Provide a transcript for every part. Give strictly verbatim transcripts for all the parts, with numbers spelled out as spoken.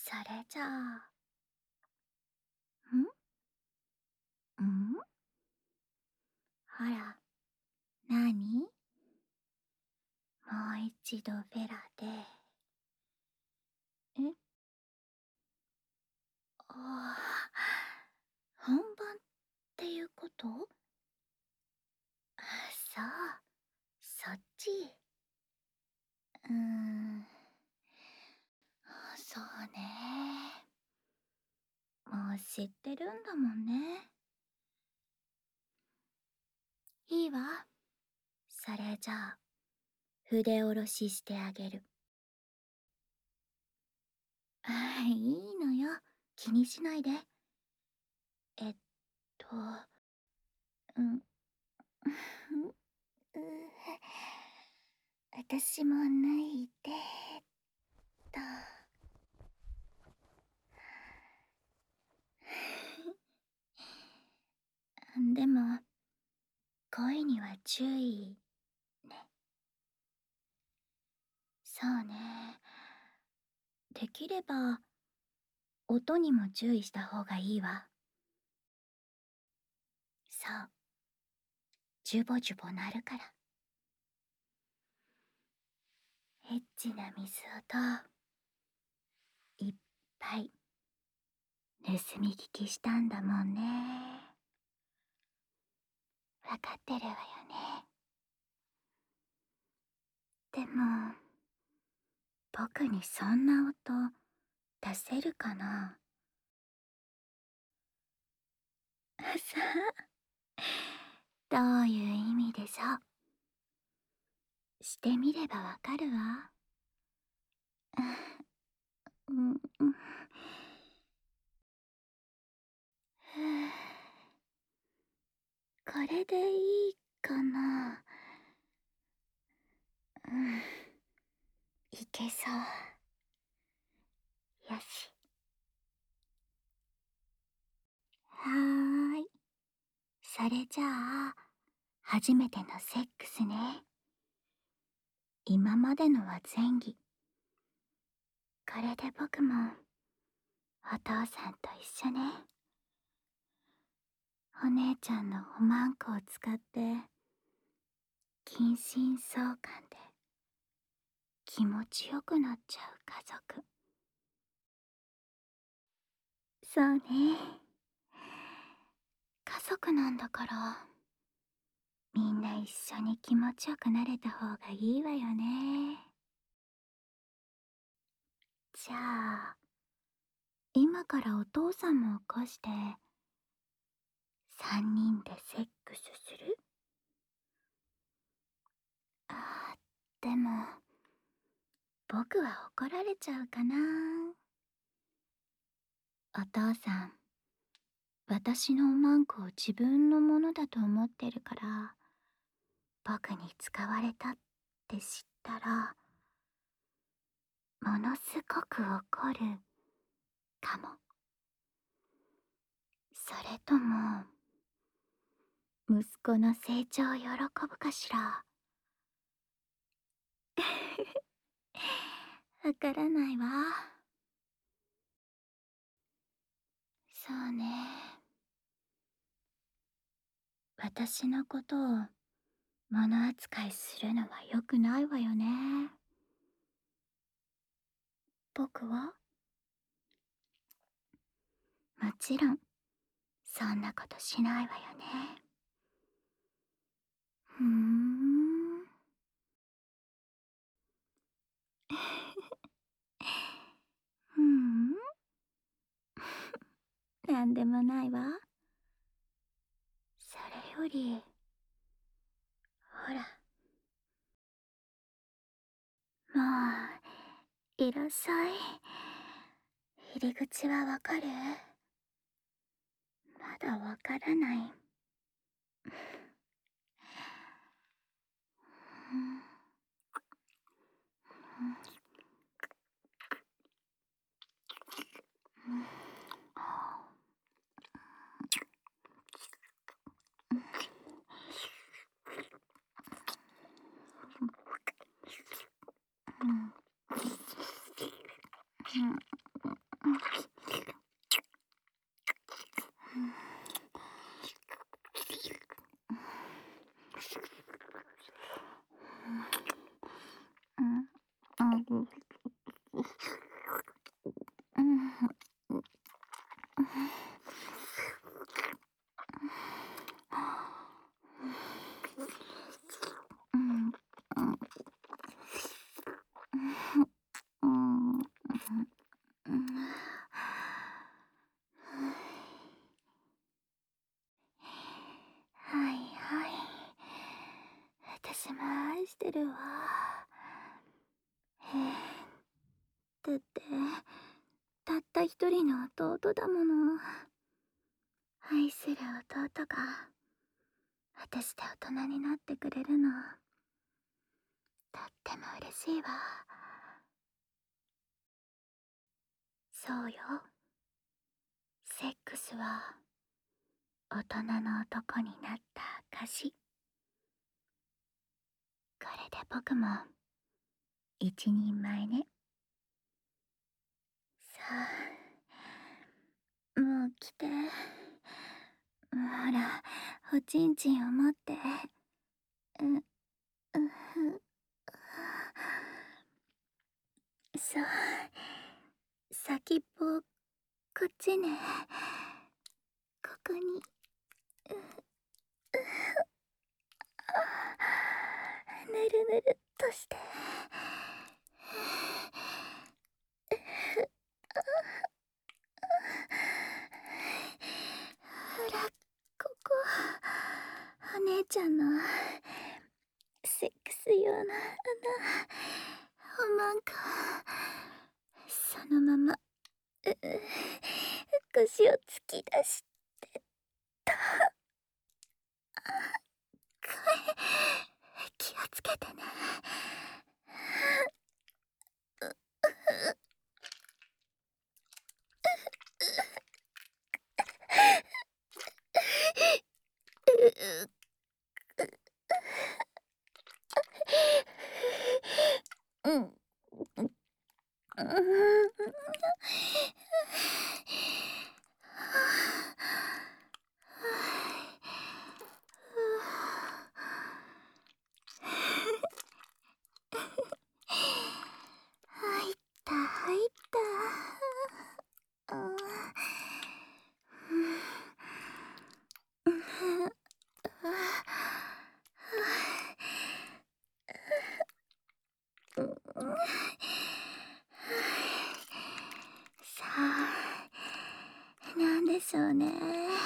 それじゃあ、んんほら、なに？もう一度フェラで。えああ、本番っていうこと？あ、そう、そっち。うーん、そうね。もう知ってるんだもんね。いいわ。それじゃあ、筆下ろししてあげる。ああ、いいのよ。気にしないで。えっと、うん、う私も脱いで、と。でも、声には注意、ね。そうね。できれば、音にも注意した方がいいわ。そう。ジュボジュボ鳴るから。エッチな水音、いっぱい、盗み聞きしたんだもんね。わかってるわよね。でも、僕にそんな音、出せるかな？さあ、どういう意味でしょう。してみればわかるわ。うん、うん。これでいいかな？うん、いけそう。よし。はーい。それじゃあ、初めてのセックスね。今までのは前儀。これで僕も、お父さんと一緒ね。お姉ちゃんのおまんこを使って、近親相関で、気持ちよくなっちゃう家族。そうね。家族なんだから、みんな一緒に気持ちよくなれた方がいいわよね。じゃあ、今からお父さんも起こして、三人でセックスする？あー、でも、僕は怒られちゃうかな。お父さん、私のおまんこを自分のものだと思ってるから、僕に使われたって知ったら、ものすごく怒るかも。それとも、息子の成長を喜ぶかしら。わからないわ。そうね。私のことを物扱いするのは良くないわよね。僕はもちろん、そんなことしないわよね。ふーん。うーん。なんでもないわ。それより、ほら。もう、いらっしゃい。入り口はわかる？まだわからない。 はいはい。私も愛してるわ。へえ。だって、たった一人の弟だもの。愛する弟が、私で大人になってくれるの。とっても嬉しいわ。そうよ。セックスは、大人の男になった証。これで僕も、一人前ね。さあ、もう来て。ほら、おちんちんを持って。う、うふ。そう。先っぽ、こっちね。ここに。う、う、ぬるぬるっとして。ほら、ここ。お姉ちゃんのセックス用の穴、おまんこ。そのまま、う、腰を突き出してた。これ、気をつけてね。うん。うん。入った入った。うん。さあ、なんでしょうね。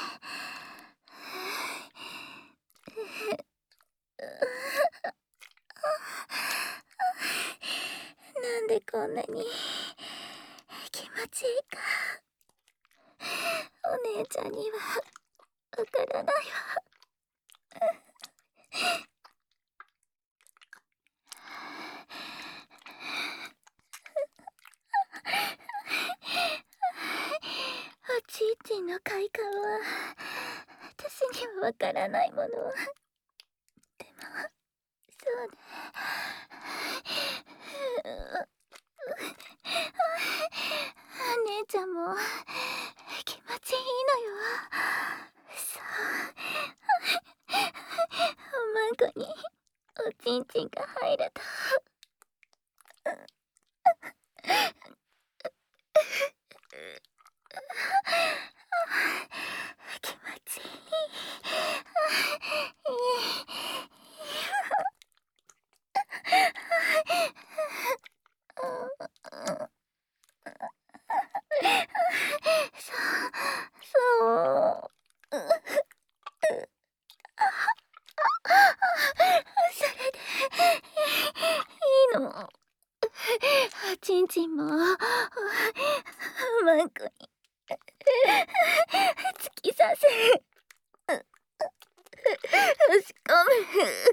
なんでこんなに気持ちいいか、お姉ちゃんにはわからないわ。おちんちんの快感は私にはわからないもの。でもそうね。お姉ちゃんも気持ちいいのよ。そう。おまんこにおちんちんが入ると気持ちいい。そうそう。それでいいの。おちんちんもおまんこに突き刺せ、押し込む。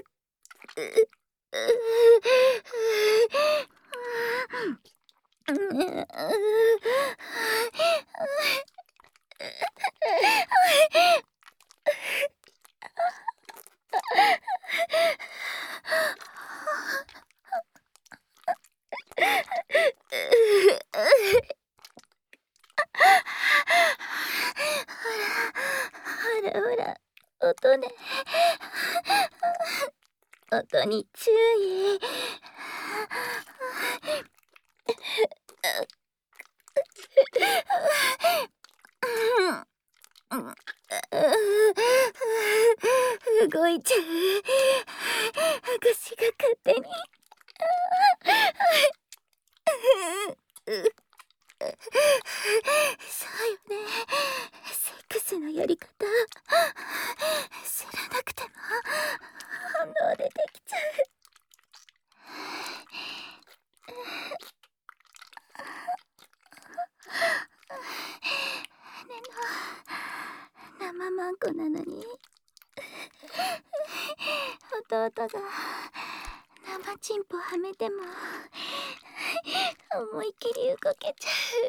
音に注意。動いちゃう。私が勝手に。そうよね。セックスのやり方知らなくても反応出てきちゃう。姉の生マンコなのに弟が生チンポはめても思いっきり動けちゃう。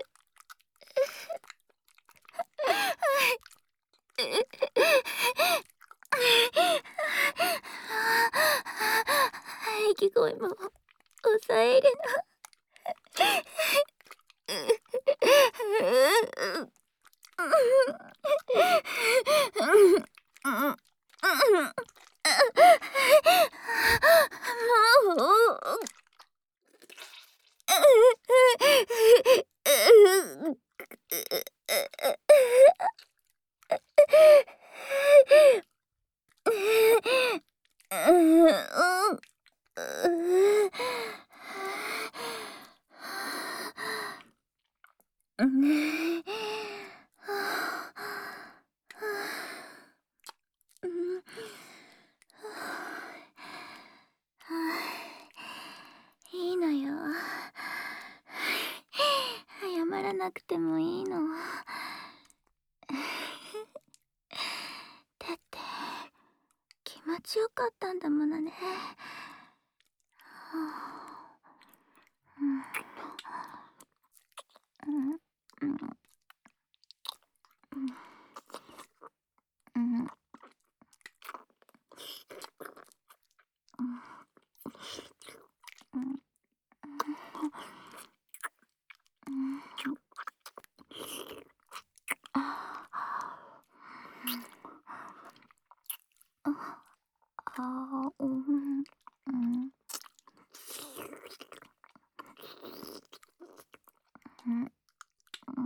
息声も抑えるの。いいのよ。謝らなくてもいいの。だって気持ちよかったんだものね。あ、うん、うん、うん、うん、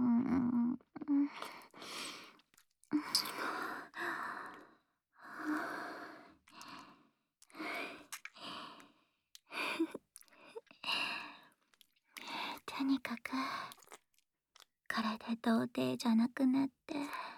とにかく体童貞じゃなくなって。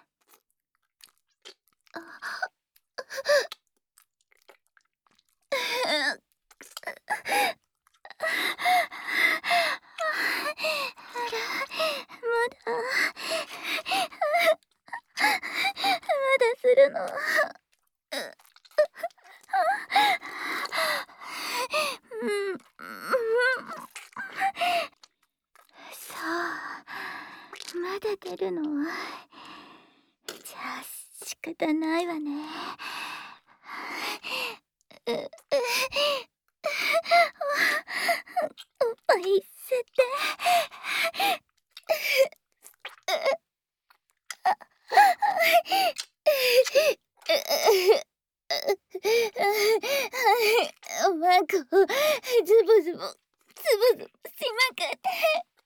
まだするの。そう、まだ出るの。じゃあ仕方ないわね。ううおっぱい吸って。マンコズボズボズボズボしまくって。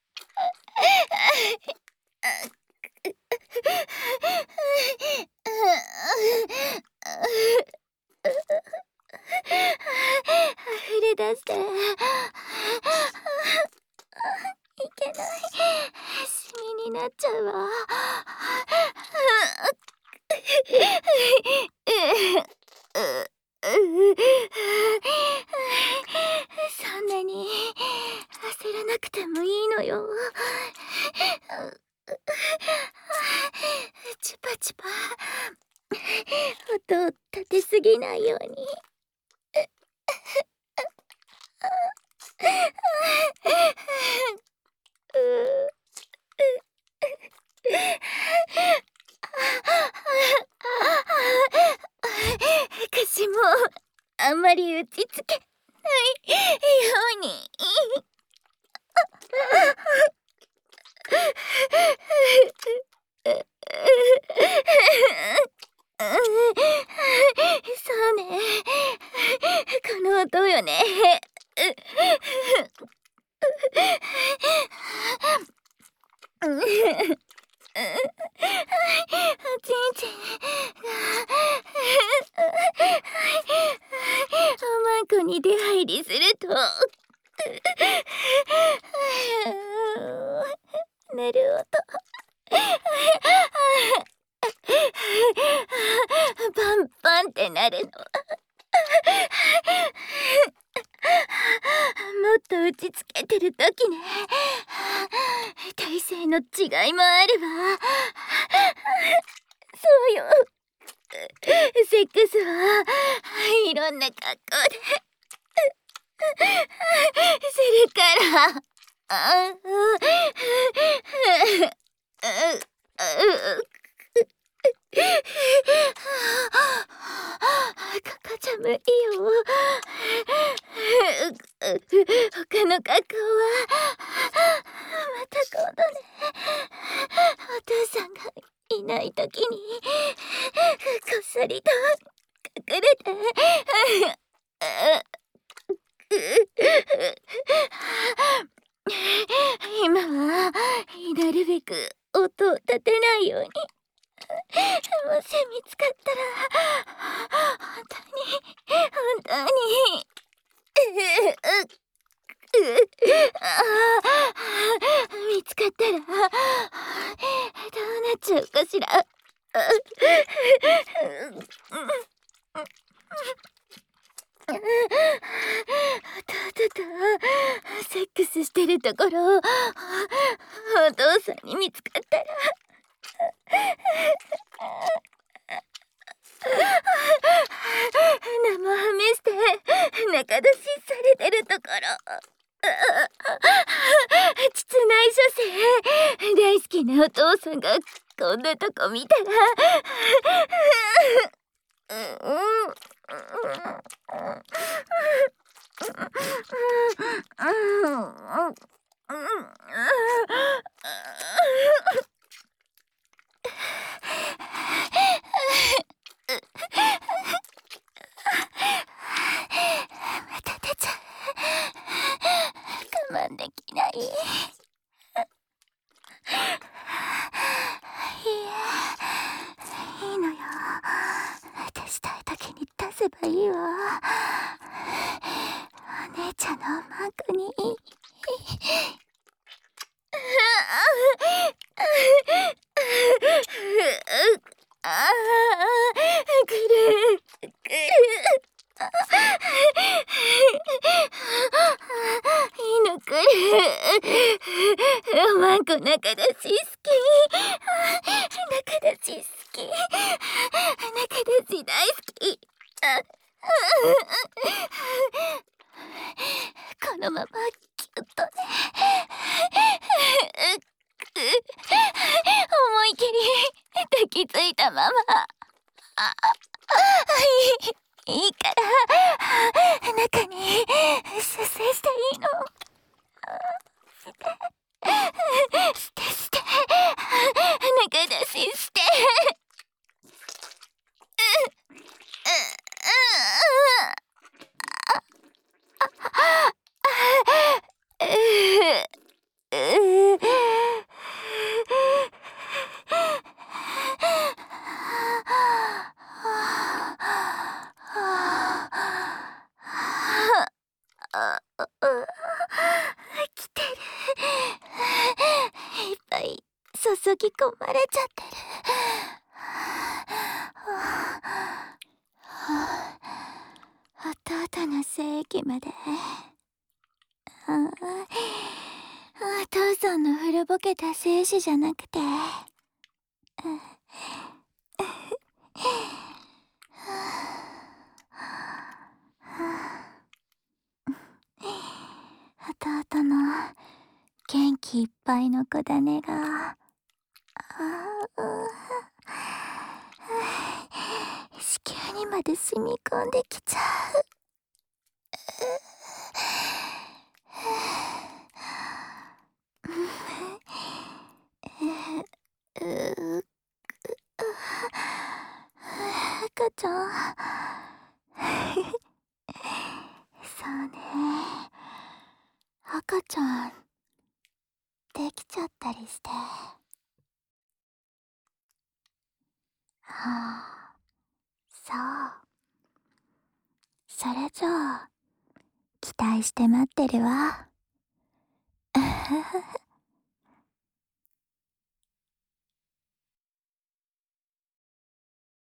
溢れ出して。いけない。シミになっちゃうわ。そんなに焦らなくてもいいのよ。チュパチュパ音を立てすぎないように。歌詞もあんまり打ちつけないように。そうね。この音よね。おちんちんおまんこに出入りすると寝る音パンパンってなるの。もっと打ちつけてる時ね。体勢の違いもあるわ。そうよ。セックスはいろんな格好でするから。かかちゃ無理よ。他の格好はまた今度ね。お父さんがいない時にこっそりと隠れて今はなるべく音を立てないように。もし見つかったら本当に本当に見つかったらどうなっちゃうかしら。弟とセックスしてるところをお父さんに見つかったら生ハメして仲出しされてるところ、膣内射精大好きなお父さんがこんなとこ見たらまた出ちゃう。我慢できない。いいいのよ。出したい時に出せばいいわ。お姉ちゃんのおまんこにああくるくるいいのくる。おまんこ仲出し好き。仲出し好き。仲出し大好き。このままキュッとね。思い切り抱きついたまま。あいいいいから中に射精していいの。してして中出しして来てる。いっぱい注ぎ込まれちゃってる。弟の精液まで。お父さんの古ぼけた精子じゃなくて弟の元気いっぱいの子種が子宮にまで染み込んできちゃう。赤ちゃんそあ、そう。それじゃあ、期待して待ってるわ。